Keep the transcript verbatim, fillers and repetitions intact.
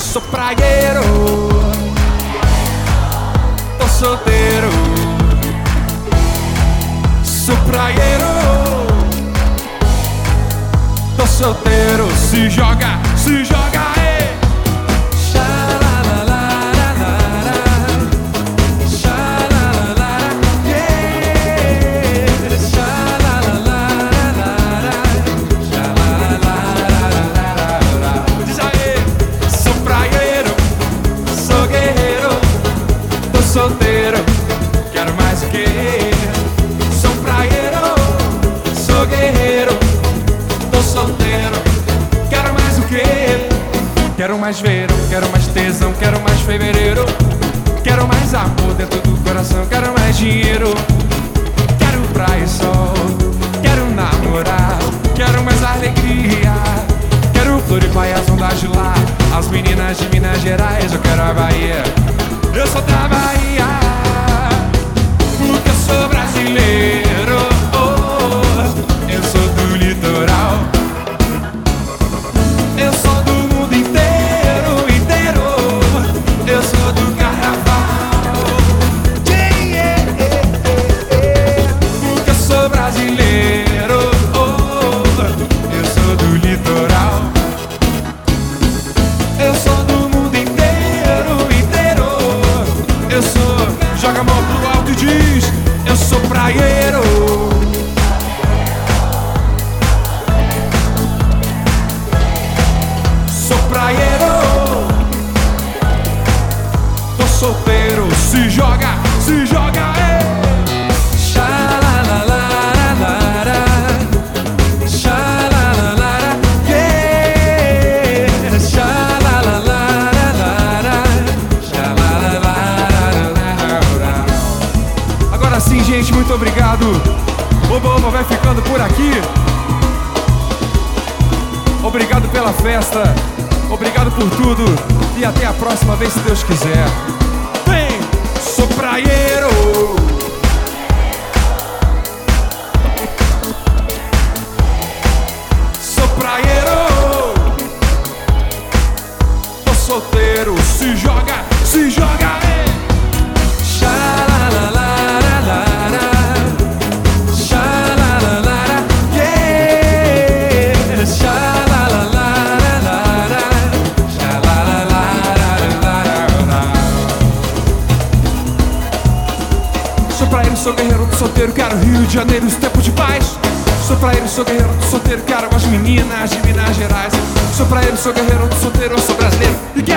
Sou praieiro, tô solteiro. Sou praieiro, tô solteiro. Se joga, se joga, ei. Solteiro, quero mais o que? Sou praieiro, sou guerreiro. Tô solteiro, quero mais o que? Quero mais verão, quero mais tesão, quero mais fevereiro. Quero mais amor dentro do coração, quero mais dinheiro. Quero praia e sol, quero namorar. Quero mais alegria, quero flor e pai, as ondas de lá. As meninas de Minas Gerais, eu quero a Bahia. Eu sou da Bahia, porque eu sou brasileiro. Oh, eu sou do litoral. Eu sou do mundo inteiro, inteiro. Eu sou do carnaval. Yeah, yeah, yeah, yeah. Porque eu sou brasileiro. Oh, eu sou do litoral. Eu sou do mundo inteiro, inteiro. Eu sou, joga a mão pro alto e diz: eu sou praieiro. Sou praieiro, tô solteiro. Se joga, se joga, ei. Sim, gente, muito obrigado. Oba Oba vai ficando por aqui. Obrigado pela festa, obrigado por tudo. E até a próxima vez, se Deus quiser. Vem, sou praieiro. Sou praieiro, tô solteiro. Se joga, se joga, ei. Sou guerreiro, tô solteiro, quero Rio de Janeiro, os tempos de paz. Sou praieiro, sou guerreiro, tô solteiro, quero as meninas de Minas Gerais. Sou praieiro, sou guerreiro, tô solteiro, eu sou brasileiro e